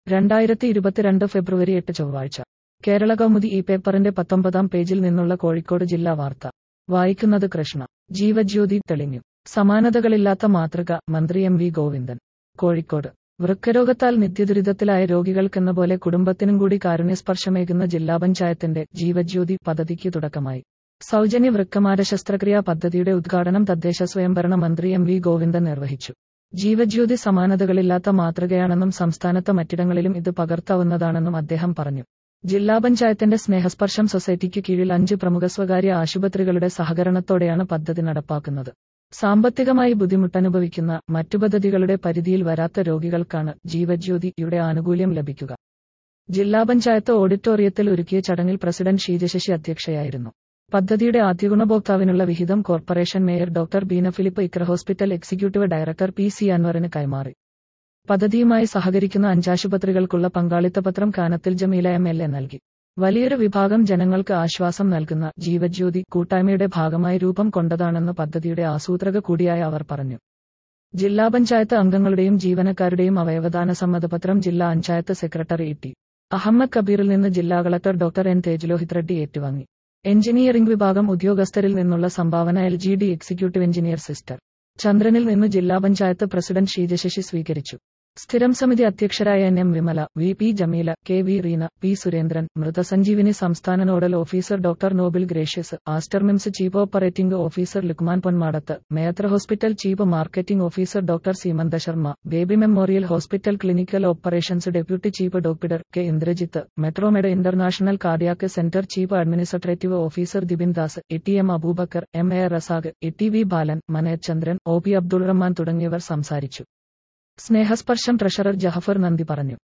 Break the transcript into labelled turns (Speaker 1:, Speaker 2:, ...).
Speaker 1: 2022 ഫെബ്രുവരി 8 ചൊവ്വാഴ്ച കേരള കൗമുദി ഈ പേപ്പറിന്റെ 19-ാം പേജിൽ നിന്നുള്ള കോഴിക്കോട് ജില്ലാ വാർത്ത വായിക്കുന്നത് കൃഷ്ണ. ജീവജ്യോതി തെളിഞ്ഞു. സമാനതകളില്ലാത്ത മാതൃക മന്ത്രി എം വി ഗോവിന്ദൻ. കോഴിക്കോട് വൃക്കരോഗത്താൽ നിത്യദുരിതത്തിലായ രോഗികൾക്കെന്ന പോലെ കുടുംബത്തിനും കൂടി കാരുണ്യസ്പർശമേകുന്ന ജില്ലാ പഞ്ചായത്തിന്റെ ജീവജ്യോതി പദ്ധതിക്ക് തുടക്കമായി. സൗജന്യ വൃക്കമാര ശസ്ത്രക്രിയാ പദ്ധതിയുടെ ഉദ്ഘാടനം തദ്ദേശ സ്വയംഭരണ മന്ത്രി എം വി ഗോവിന്ദൻ നിർവഹിച്ചു. ജീവജ്യോതി സമാനതകളില്ലാത്ത മാതൃകയാണെന്നും സംസ്ഥാനത്ത് മറ്റിടങ്ങളിലും ഇത് പകർത്താവുന്നതാണെന്നും അദ്ദേഹം പറഞ്ഞു. ജില്ലാ പഞ്ചായത്തിന്റെ സ്നേഹസ്പർശം സൊസൈറ്റിക്ക് കീഴിൽ 5 പ്രമുഖ സ്വകാര്യ ആശുപത്രികളുടെ സഹകരണത്തോടെയാണ് പദ്ധതി നടപ്പാക്കുന്നത്. സാമ്പത്തികമായി ബുദ്ധിമുട്ടനുഭവിക്കുന്ന മറ്റു പദ്ധതികളുടെ പരിധിയിൽ വരാത്ത രോഗികൾക്കാണ് ജീവജ്യോതിയുടെ ആനുകൂല്യം ലഭിക്കുക. ജില്ലാ പഞ്ചായത്ത് ഓഡിറ്റോറിയത്തിൽ ഒരുക്കിയ ചടങ്ങിൽ പ്രസിഡന്റ് ഷീജശശി അധ്യക്ഷയായിരുന്നു. പദ്ധതിയുടെ ആദ്യ ഗുണഭോക്താവിനുള്ള വിഹിതം corporation mayor doctor Beena Philip Iqraa hospital executive director P C അൻവറിന് കൈമാറി. പദ്ധതിയുമായി സഹകരിക്കുന്ന 5 ആശുപത്രികൾക്കുള്ള പങ്കാളിത്തപത്രം കാനത്തിൽ ജമീല MLA നൽകി. വലിയൊരു വിഭാഗം ജനങ്ങൾക്ക് ആശ്വാസം നൽകുന്ന ജീവജ്യോതി കൂട്ടായ്മയുടെ ഭാഗമായി രൂപം കൊണ്ടതാണെന്ന് പദ്ധതിയുടെ ആസൂത്രക കൂടിയായ അവർ പറഞ്ഞു. ജില്ലാ പഞ്ചായത്ത് അംഗങ്ങളുടെയും ജീവനക്കാരുടെയും അവയവദാന സമ്മതപത്രം ജില്ലാ പഞ്ചായത്ത് സെക്രട്ടറി ടി. അഹമ്മദ് കബീറിൽ നിന്ന് ജില്ലാ collector doctor N Tejulohith Reddy ഏറ്റുവാങ്ങി. എഞ്ചിനീയറിംഗ് വിഭാഗം ഉദ്യോഗസ്ഥരിൽ നിന്നുള്ള സംഭാവന LGD എക്സിക്യൂട്ടീവ് എഞ്ചിനീയർ സിസ്റ്റർ ചന്ദ്രനിൽ നിന്ന് ജില്ലാ പഞ്ചായത്ത് പ്രസിഡന്റ് ഷീജശശി സ്വീകരിച്ചു. സ്ഥിരം സമിതി അധ്യക്ഷരായ NM Vimala, VP Jameela, KV Reena, P Surendran, Mrithasanjeevani സംസ്ഥാന nodal officer doctor Nobil Gracious, Aster MIMS chief operating officer Lukman Ponmadath, Meitra hospital chief marketing officer doctor Seemanta Sharma, baby memorial hospital clinical operations deputy chief doctor K Indrajith, Metromed international cardiac centre chief administrative officer Dibin Das, ETM Aboobacker, MA Razak, ETV Balan, Maneth Chandran, OP Abdul Rahman തുടങ്ങിയവർ സംസാരിച്ചു. സ്നേഹസ്പർശം treasurer Jahafar നന്ദി പറഞ്ഞു.